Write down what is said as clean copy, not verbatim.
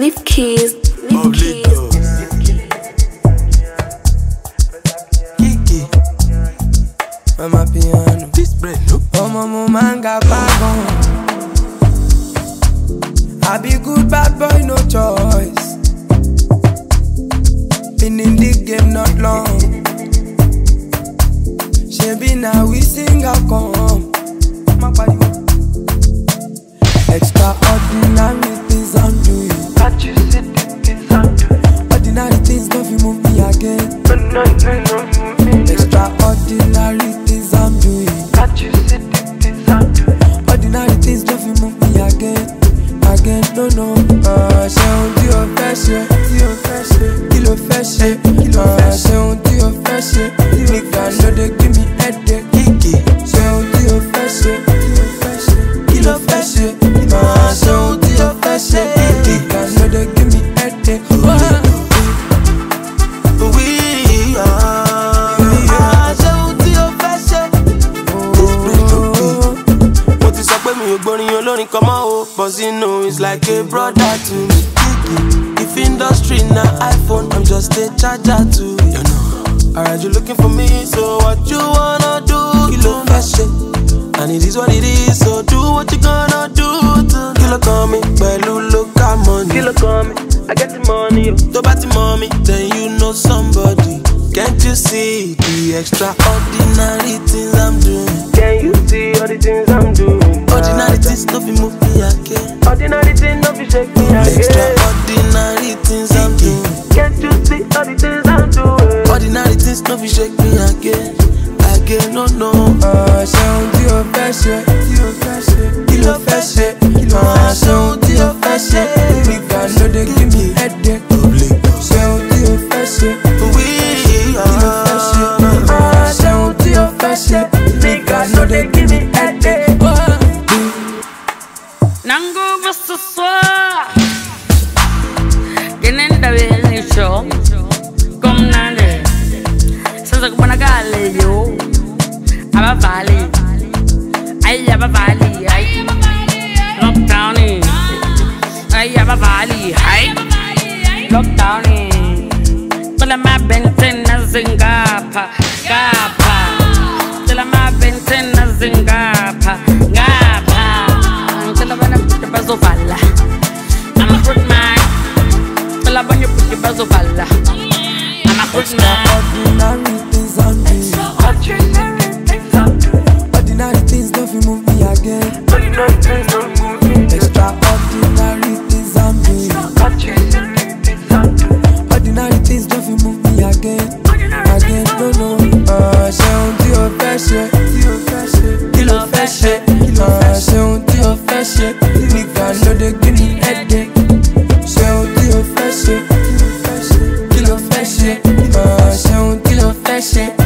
Leave keys. Kiki, mama piano. This bread, no. Mama manga bagon. I be good bad boy, no choice. Been in the game not long. She be now we sing a come. Extraordinary things I'm doing. But you see the things I'm doing. Ordinary things don't feel move me again. But no. Extraordinary things I'm doing. But you see the things I'm doing. Ordinary things don't feel move me again. No. Ṣé ohun tí o fẹ́ ṣe? Kí ló fẹ́ ṣe? Ṣé ohun tí o fẹ́ ṣe? Nigga no dey give me headache. Kiki. Ṣé ohun tí o fẹ́ ṣe? Kí ló fẹ́ ṣe? Ṣé ohun tí o fẹ́ ṣe? Nigga no dey give me headache. Olórin kan mọ́ o, but you know it's like a brother to me. If industry na iPhone, I'm just a charger to you. Alright, you looking for me, so what you wanna do? Kilo fashion, and it is what it is. So do what you gonna do to Kilo coming, pẹ̀lú local money. Kilo coming, I get the money. Tó bá ti mọ̀ mi, then you know somebody. Can't you see the extraordinary things I'm doing? Can you see all the things I'm doing? Ordinary things no be move me again. Ordinary things no be shake me again. Extraordinary things I'm doing. Can't you see all the things I'm doing? Ordinary things no be shake me again. No. Ṣé ohun tí o fẹ́ ṣe? Kí ló fẹ́ ṣe? Ṣé ohun tí o fẹ́ ṣe? Nigga no dey give me headache. Ṣé ohun tí o fẹ́ ṣe? Kí ló fẹ́ ṣe? Ṣé ohun tí o fẹ́ ṣe? Nigga no dey give me headache. Nango Vasaswa Genenda Show Come Nande Sasa Kubanagale yo Aba Valley Ay Aba Valley Ay Lockdown Ay Aba Valley Ay Lockdown Tula ma benten na zingapa Gapa Tula ma benten na zingapa Gapa Tula bana puti bazovala I'm a fruit man Tula bana puti bazovala I'm a fruit man Ordinary things don't feel move me again. Extraordinary things I'm doing. Ordinary things don't feel move me again. No. Ṣé ohun tí o fẹ́ ṣe? Kí ló fẹ́ ṣe? Ṣé ohun tí o fẹ́ ṣe? Nigga no dey give me headache. Ṣé ohun tí o fẹ́ ṣe? Kí ló fẹ́ ṣe? Ṣé ohun tí o fẹ́ ṣe?